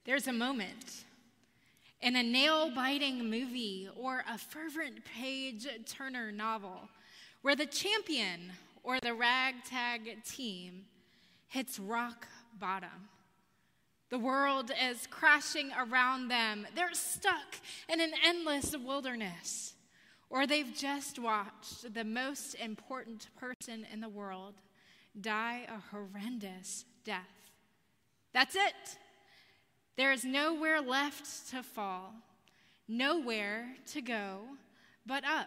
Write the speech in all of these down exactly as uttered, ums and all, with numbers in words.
There's a moment in a nail-biting movie or a fervent page-turner novel where the champion or the ragtag team hits rock bottom. The world is crashing around them. They're stuck in an endless wilderness. Or they've just watched the most important person in the world die a horrendous death. That's it. There is nowhere left to fall, nowhere to go but up.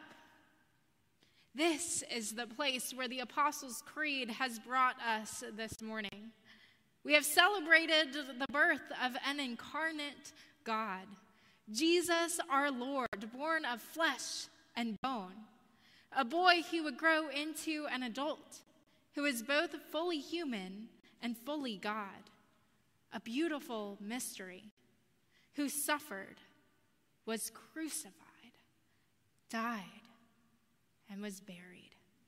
This is the place where the Apostles' Creed has brought us this morning. We have celebrated the birth of an incarnate God, Jesus our Lord, born of flesh and bone, a boy who would grow into an adult who is both fully human and fully God, a beautiful mystery, who suffered, was crucified, died, and was buried.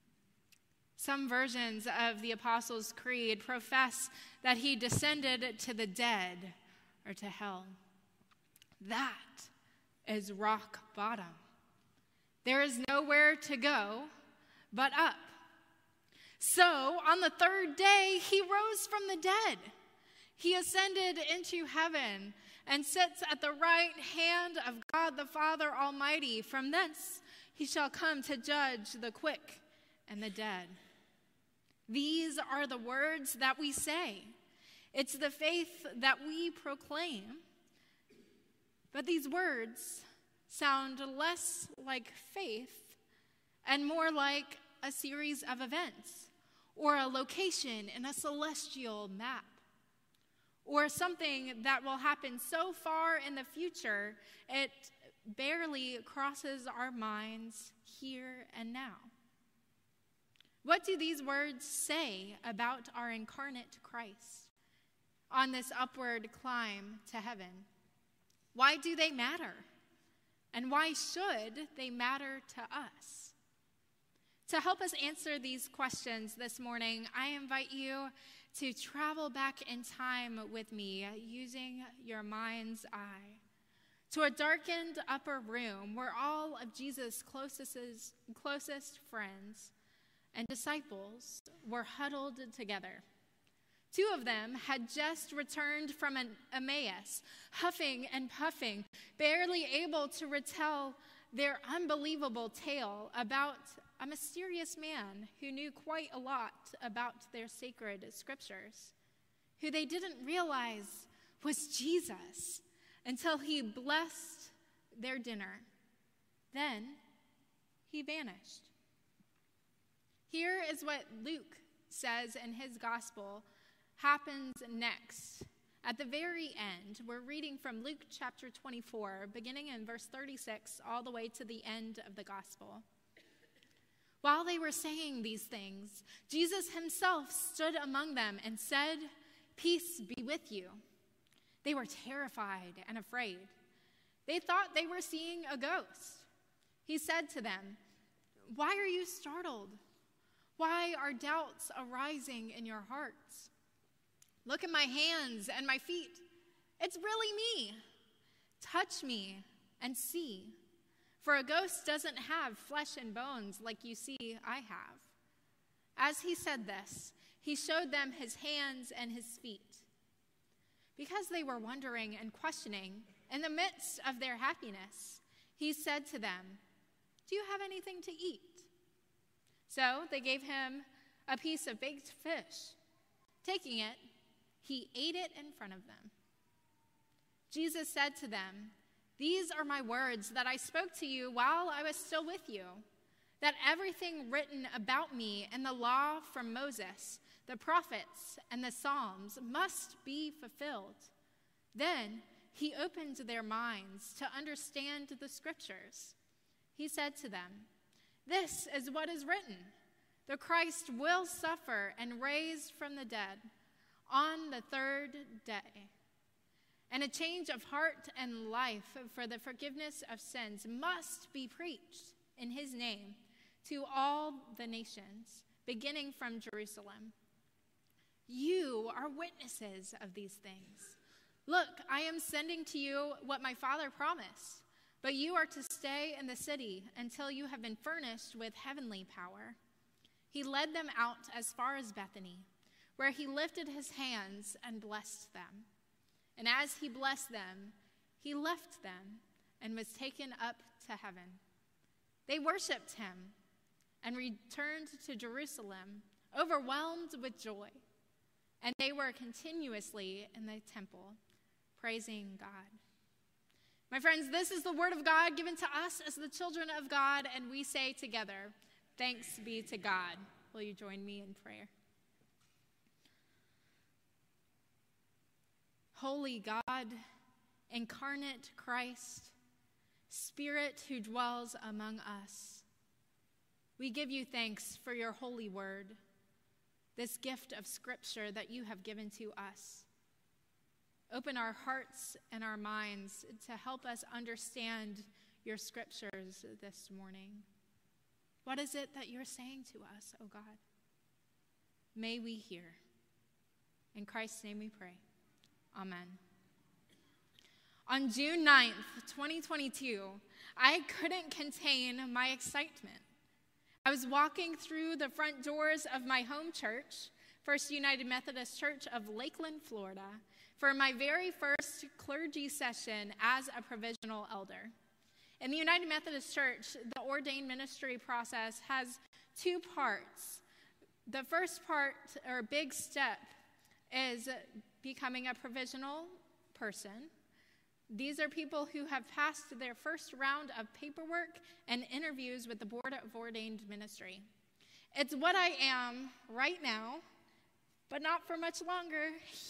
Some versions of the Apostles' Creed profess that he descended to the dead or to hell. That is rock bottom. There is nowhere to go but up. So on the third day, he rose from the dead. He ascended into heaven and sits at the right hand of God the Father Almighty. From thence he shall come to judge the quick and the dead. These are the words that we say. It's the faith that we proclaim. But these words sound less like faith and more like a series of events or a location in a celestial map or something that will happen so far in the future it barely crosses our minds here and now. What do these words say about our incarnate Christ on this upward climb to heaven? Why do they matter? And why should they matter to us? To help us answer these questions this morning, I invite you to travel back in time with me using your mind's eye to a darkened upper room where all of Jesus' closest, closest friends and disciples were huddled together. Two of them had just returned from an Emmaus, huffing and puffing, barely able to retell their unbelievable tale about a mysterious man who knew quite a lot about their sacred scriptures, who they didn't realize was Jesus until he blessed their dinner. Then he vanished. Here is what Luke says in his gospel happens next. At the very end, we're reading from Luke chapter twenty-four, beginning in verse thirty-six, all the way to the end of the gospel. While they were saying these things, Jesus himself stood among them and said, "Peace be with you." They were terrified and afraid. They thought they were seeing a ghost. He said to them, "Why are you startled? Why are doubts arising in your hearts? Look at my hands and my feet. It's really me. Touch me and see. For a ghost doesn't have flesh and bones like you see I have." As he said this, he showed them his hands and his feet. Because they were wondering and questioning, in the midst of their happiness, he said to them, "Do you have anything to eat?" So they gave him a piece of baked fish. Taking it, he ate it in front of them. Jesus said to them, "These are my words that I spoke to you while I was still with you, that everything written about me in the law from Moses, the prophets, and the Psalms must be fulfilled." Then he opened their minds to understand the scriptures. He said to them, "This is what is written. The Christ will suffer and raise from the dead on the third day. And a change of heart and life for the forgiveness of sins must be preached in his name to all the nations, beginning from Jerusalem. You are witnesses of these things. Look, I am sending to you what my father promised, but you are to stay in the city until you have been furnished with heavenly power." He led them out as far as Bethany, where he lifted his hands and blessed them. And as he blessed them, he left them and was taken up to heaven. They worshiped him and returned to Jerusalem, overwhelmed with joy. And they were continuously in the temple, praising God. My friends, this is the word of God given to us as the children of God, and we say together, "Thanks be to God." Will you join me in prayer? Holy God, incarnate Christ, Spirit who dwells among us, we give you thanks for your holy word, this gift of Scripture that you have given to us. Open our hearts and our minds to help us understand your Scriptures this morning. What is it that you're saying to us, oh God? May we hear. In Christ's name we pray. Amen. On June ninth, twenty twenty-two, I couldn't contain my excitement. I was walking through the front doors of my home church, First United Methodist Church of Lakeland, Florida, for my very first clergy session as a provisional elder. In the United Methodist Church, the ordained ministry process has two parts. The first part, or big step, is becoming a provisional person. These are people who have passed their first round of paperwork and interviews with the Board of Ordained Ministry. It's what I am right now, but not for much longer.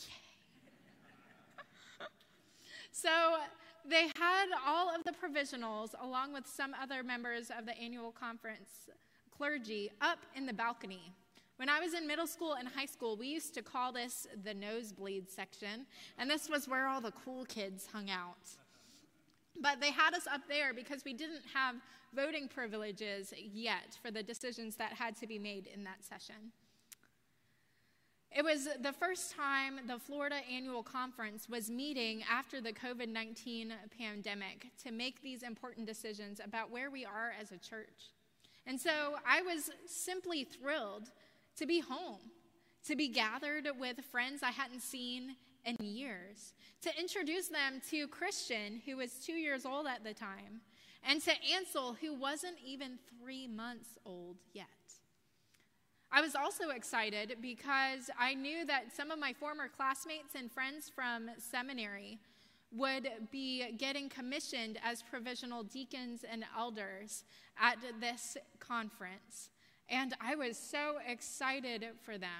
So they had all of the provisionals, along with some other members of the annual conference clergy, up in the balcony. When I was in middle school and high school, we used to call this the nosebleed section, and this was where all the cool kids hung out. But they had us up there because we didn't have voting privileges yet for the decisions that had to be made in that session. It was the first time the Florida Annual Conference was meeting after the covid nineteen pandemic to make these important decisions about where we are as a church. And so I was simply thrilled to be home, to be gathered with friends I hadn't seen in years, to introduce them to Christian, who was two years old at the time, and to Ansel, who wasn't even three months old yet. I was also excited because I knew that some of my former classmates and friends from seminary would be getting commissioned as provisional deacons and elders at this conference. And I was so excited for them.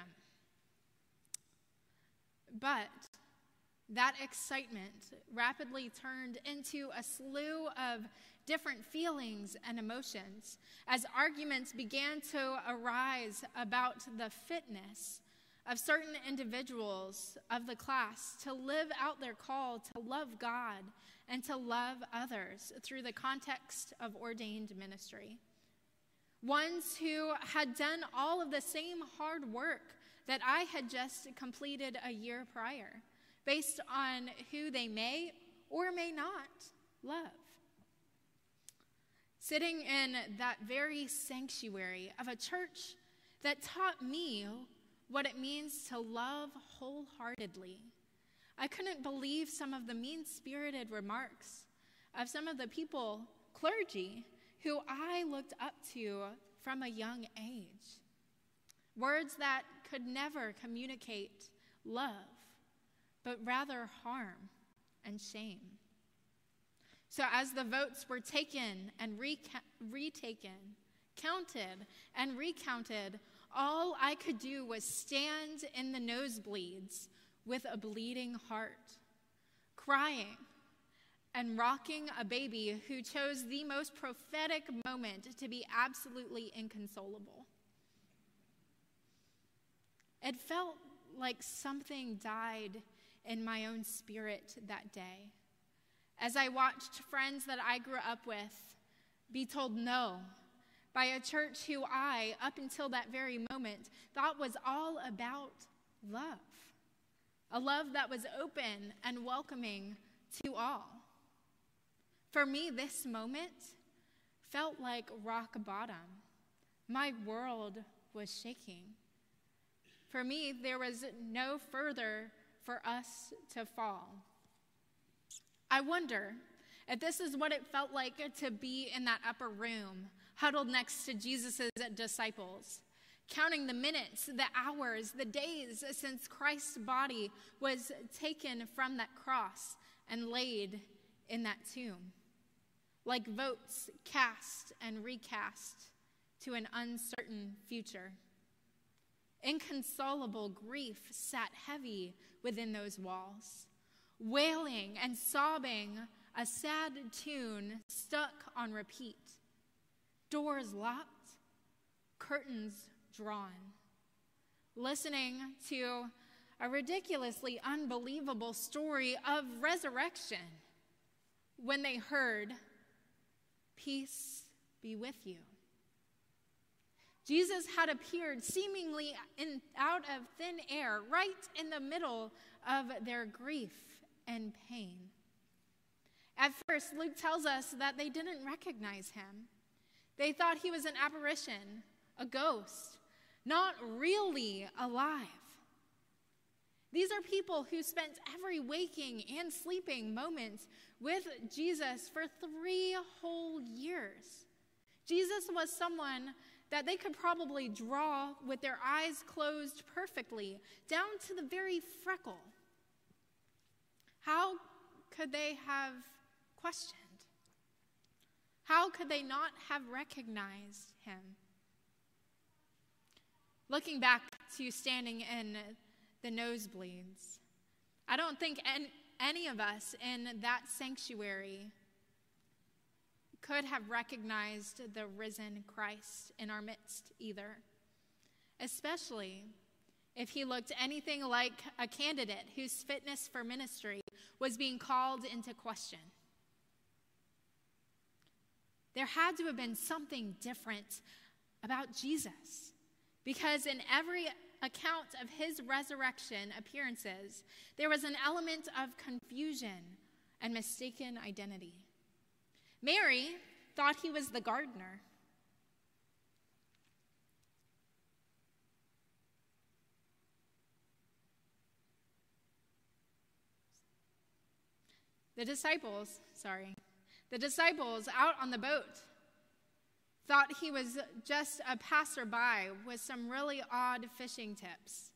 But that excitement rapidly turned into a slew of different feelings and emotions as arguments began to arise about the fitness of certain individuals of the class to live out their call to love God and to love others through the context of ordained ministry. Ones who had done all of the same hard work that I had just completed a year prior, based on who they may or may not love. Sitting in that very sanctuary of a church that taught me what it means to love wholeheartedly, I couldn't believe some of the mean-spirited remarks of some of the people, clergy, who I looked up to from a young age. Words that could never communicate love, but rather harm and shame. So as the votes were taken and reca- retaken, counted and recounted, all I could do was stand in the nosebleeds with a bleeding heart, crying and rocking a baby who chose the most prophetic moment to be absolutely inconsolable. It felt like something died in my own spirit that day, as I watched friends that I grew up with be told no by a church who I, up until that very moment, thought was all about love. a love that was open and welcoming to all. For me, this moment felt like rock bottom. My world was shaking. For me, there was no further for us to fall. I wonder if this is what it felt like to be in that upper room, huddled next to Jesus' disciples, counting the minutes, the hours, the days since Christ's body was taken from that cross and laid in that tomb, like votes cast and recast to an uncertain future. Inconsolable grief sat heavy within those walls, wailing and sobbing a sad tune stuck on repeat. Doors locked, curtains drawn. Listening to a ridiculously unbelievable story of resurrection when they heard, "Peace be with you." Jesus had appeared seemingly in, out of thin air, right in the middle of their grief and pain. At first, Luke tells us that they didn't recognize him. They thought he was an apparition, a ghost, not really alive. These are people who spent every waking and sleeping moment with Jesus for three whole years. Jesus was someone that they could probably draw with their eyes closed perfectly, down to the very freckle. How could they have questioned? How could they not have recognized him? Looking back to standing in the nosebleeds, I don't think any of us in that sanctuary could have recognized the risen Christ in our midst either, especially if he looked anything like a candidate whose fitness for ministry was being called into question. There had to have been something different about Jesus, because in every account of his resurrection appearances, there was an element of confusion and mistaken identity. Mary thought he was the gardener. The disciples, sorry, the disciples out on the boat thought he was just a passerby with some really odd fishing tips.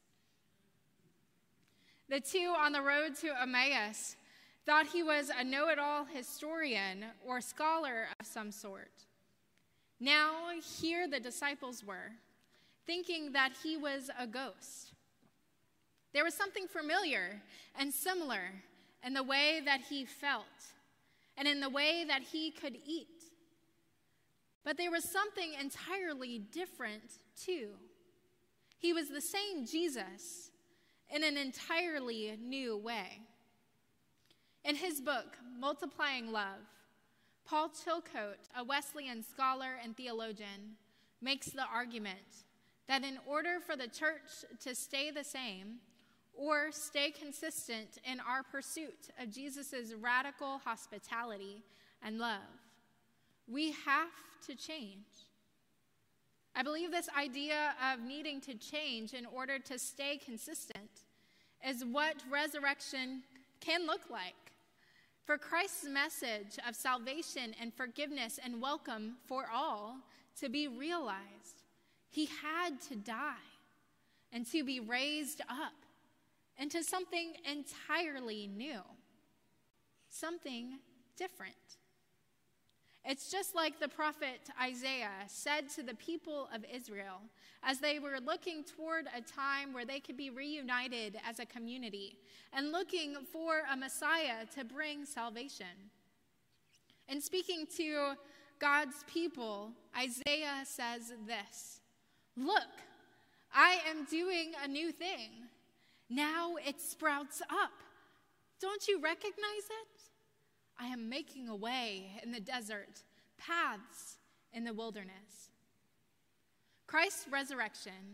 The two on the road to Emmaus thought he was a know-it-all historian or scholar of some sort. Now, here the disciples were, thinking that he was a ghost. There was something familiar and similar in the way that he felt and in the way that he could eat. But there was something entirely different, too. He was the same Jesus in an entirely new way. In his book, Multiplying Love, Paul Chilcote, a Wesleyan scholar and theologian, makes the argument that in order for the church to stay the same or stay consistent in our pursuit of Jesus' radical hospitality and love, we have to change. I believe this idea of needing to change in order to stay consistent is what resurrection can look like. For Christ's message of salvation and forgiveness and welcome for all to be realized, he had to die and to be raised up into something entirely new, something different. It's just like the prophet Isaiah said to the people of Israel as they were looking toward a time where they could be reunited as a community and looking for a Messiah to bring salvation. In speaking to God's people, Isaiah says this, "Look, I am doing a new thing. Now it sprouts up. Don't you recognize it? I am making a way in the desert, paths in the wilderness." Christ's resurrection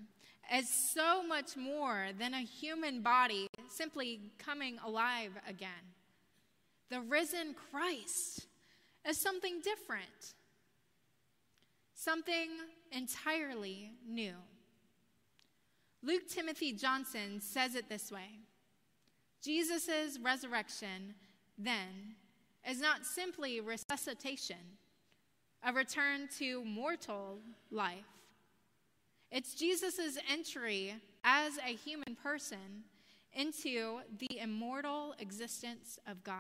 is so much more than a human body simply coming alive again. The risen Christ is something different, something entirely new. Luke Timothy Johnson says it this way: Jesus' resurrection, then, is not simply resuscitation, a return to mortal life. It's Jesus' entry as a human person into the immortal existence of God.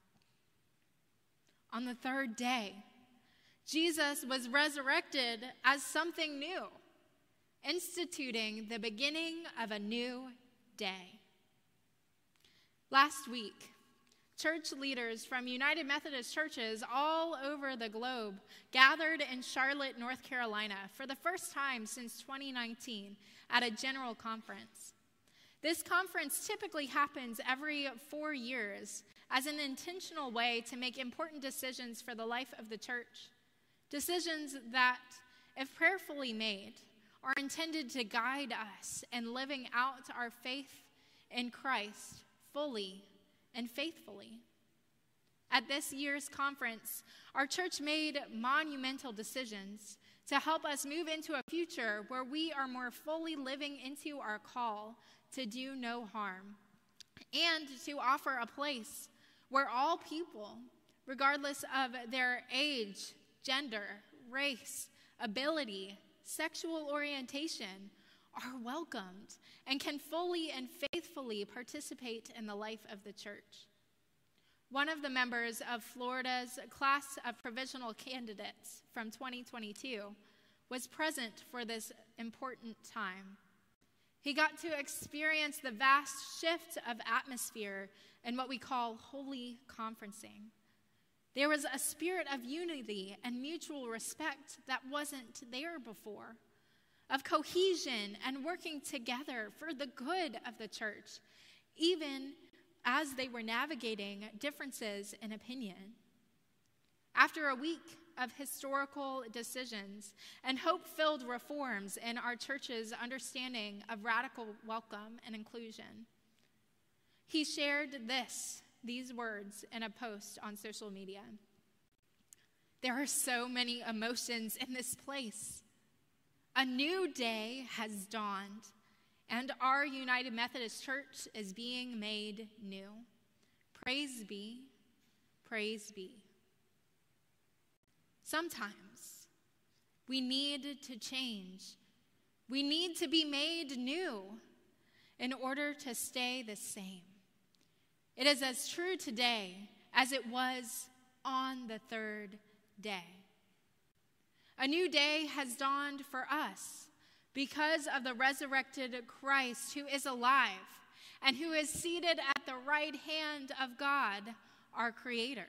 On the third day, Jesus was resurrected as something new, instituting the beginning of a new day. Last week, church leaders from United Methodist churches all over the globe gathered in Charlotte, North Carolina for the first time since twenty nineteen at a general conference. This conference typically happens every four years as an intentional way to make important decisions for the life of the church. Decisions that, if prayerfully made, are intended to guide us in living out our faith in Christ fully and faithfully. At this year's conference, our church made monumental decisions to help us move into a future where we are more fully living into our call to do no harm, and to offer a place where all people, regardless of their age, gender, race, ability, sexual orientation, are welcomed and can fully and faithfully participate in the life of the church. One of the members of Florida's class of provisional candidates from twenty twenty-two was present for this important time. He got to experience the vast shift of atmosphere in what we call holy conferencing. There was a spirit of unity and mutual respect that wasn't there before, of cohesion and working together for the good of the church, even as they were navigating differences in opinion. After a week of historical decisions and hope-filled reforms in our church's understanding of radical welcome and inclusion, he shared this, these words in a post on social media. There are so many emotions in this place. A new day has dawned, and our United Methodist Church is being made new. Praise be, praise be. Sometimes we need to change. We need to be made new in order to stay the same. It is as true today as it was on the third day. A new day has dawned for us because of the resurrected Christ who is alive and who is seated at the right hand of God, our Creator.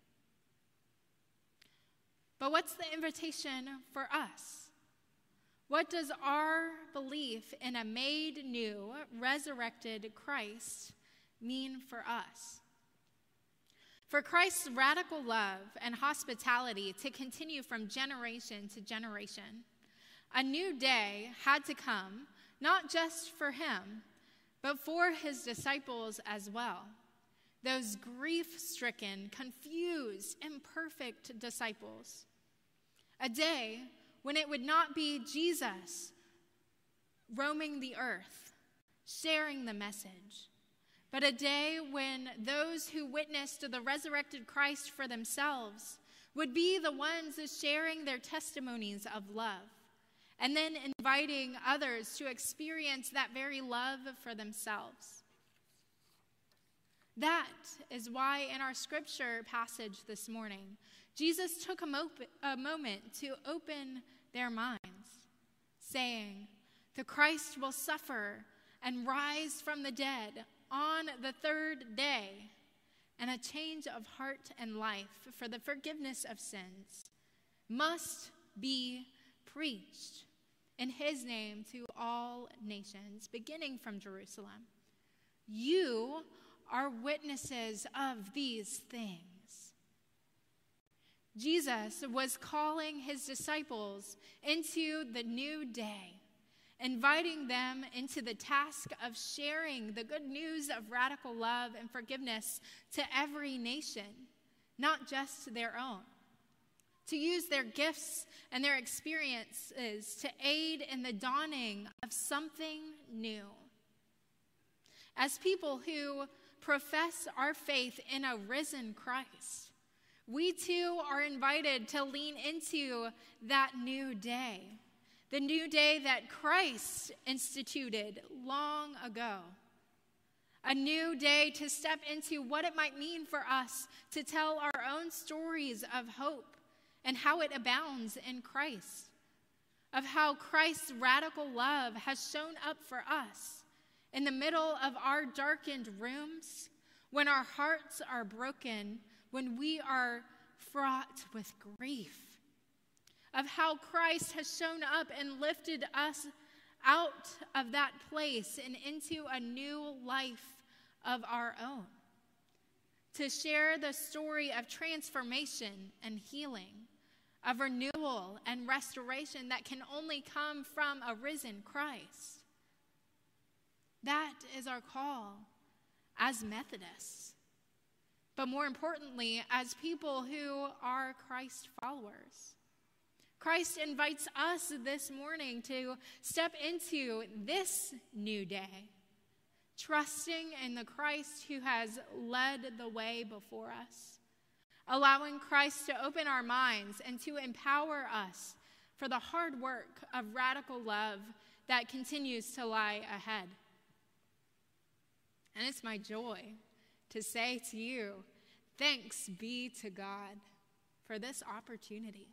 But what's the invitation for us? What does our belief in a made new, resurrected Christ mean for us? For Christ's radical love and hospitality to continue from generation to generation, a new day had to come, not just for him, but for his disciples as well. Those grief-stricken, confused, imperfect disciples. A day when it would not be Jesus roaming the earth, sharing the message, but a day when those who witnessed the resurrected Christ for themselves would be the ones sharing their testimonies of love, and then inviting others to experience that very love for themselves. That is why in our scripture passage this morning, Jesus took a, mo- a moment to open their minds, saying, "The Christ will suffer and rise from the dead on the third day, and a change of heart and life for the forgiveness of sins must be preached in his name to all nations, beginning from Jerusalem. You are witnesses of these things." Jesus was calling his disciples into the new day, inviting them into the task of sharing the good news of radical love and forgiveness to every nation, not just their own. To use their gifts and their experiences to aid in the dawning of something new. As people who profess our faith in a risen Christ, we too are invited to lean into that new day, the new day that Christ instituted long ago. A new day to step into what it might mean for us to tell our own stories of hope and how it abounds in Christ, of how Christ's radical love has shown up for us in the middle of our darkened rooms, when our hearts are broken, when we are fraught with grief, of how Christ has shown up and lifted us out of that place and into a new life of our own, to share the story of transformation and healing, of renewal and restoration that can only come from a risen Christ. That is our call as Methodists, but more importantly, as people who are Christ followers. Christ invites us this morning to step into this new day, trusting in the Christ who has led the way before us, allowing Christ to open our minds and to empower us for the hard work of radical love that continues to lie ahead. And it's my joy to say to you, thanks be to God for this opportunity.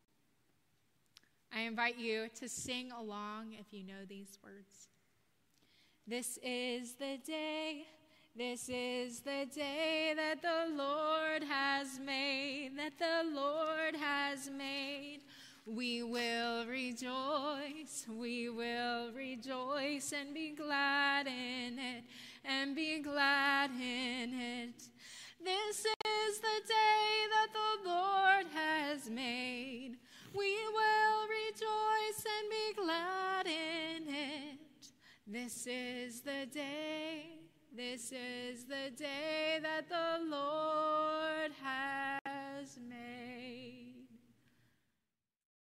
I invite you to sing along if you know these words. This is the day, this is the day that the Lord has made, that the Lord has made. We will rejoice, we will rejoice and be glad in it, and be glad in it. This is the day that the Lord has made. We will rejoice and be glad in it. This is the day, this is the day that the Lord